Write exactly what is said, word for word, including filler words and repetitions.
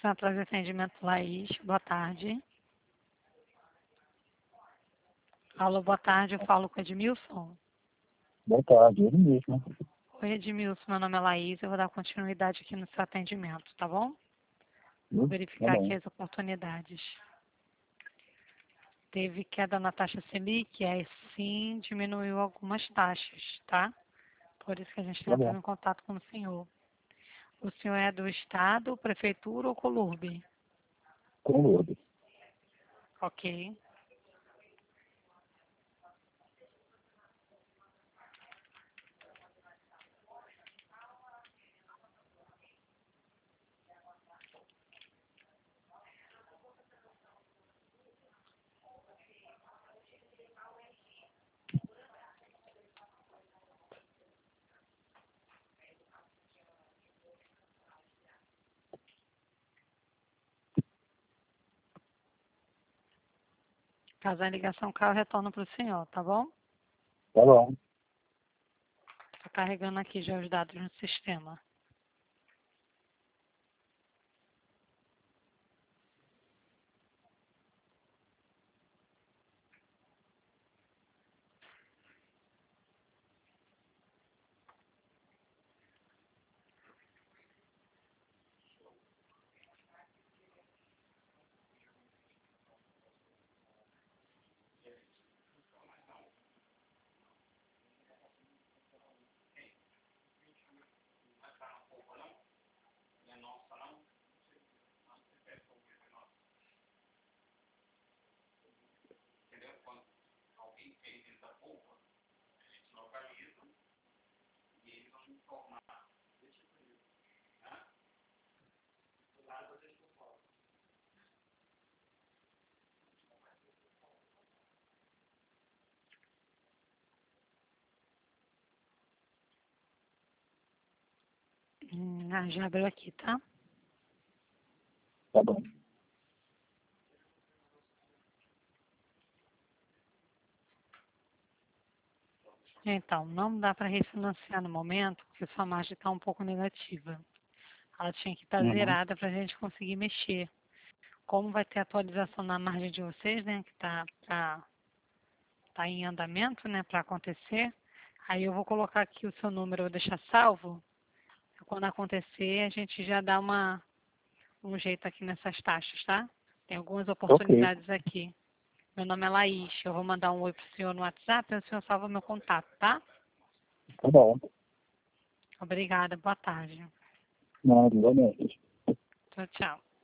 Central de Atendimento Laís, boa tarde. Alô, boa tarde, eu falo com o Edmilson. Boa tarde, ele mesmo. Oi, Edmilson, meu nome é Laís, eu vou dar continuidade aqui no seu atendimento, tá bom? Vou Hum, verificar tá aqui bom. as oportunidades. Teve queda na taxa Selic, aí sim diminuiu algumas taxas, tá? Por isso que a gente está Tá bom. entrando em contato com o senhor. O senhor é do Estado, Prefeitura ou Colurbe? Com o Lourdes. Ok. Caso a ligação caia, eu retorno para o senhor, tá bom? Tá bom. Estou carregando aqui já os dados no sistema. Hum, ah, já abriu aqui, tá? Tá bom. Então, não dá para refinanciar no momento, porque sua margem está um pouco negativa. Ela tinha que estar Uhum. zerada para a gente conseguir mexer. Como vai ter atualização na margem de vocês, né, que está tá, tá em andamento, né, para acontecer, aí eu vou colocar aqui o seu número, eu vou deixar salvo. Quando acontecer, a gente já dá uma, um jeito aqui nessas taxas, tá? Tem algumas Ok. oportunidades aqui. Meu nome é Laís, eu vou mandar um oi pro senhor no WhatsApp e o senhor salva meu contato, tá? Tá bom. Obrigada, boa tarde. Não, igualmente. Tchau, tchau.